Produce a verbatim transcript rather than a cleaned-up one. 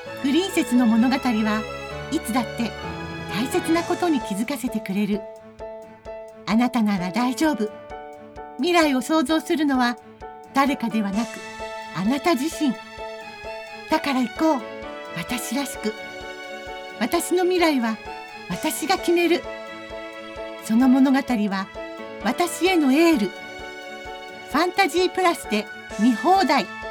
プリンセスの物語はいつだって大切なことに気づかせてくれる。あなたなら大丈夫。未来を想像するのは誰かではなくあなた自身。だから行こう、私らしく。私の未来は私が決める。その物語は私へのエール。ファンタジープラスで見放題。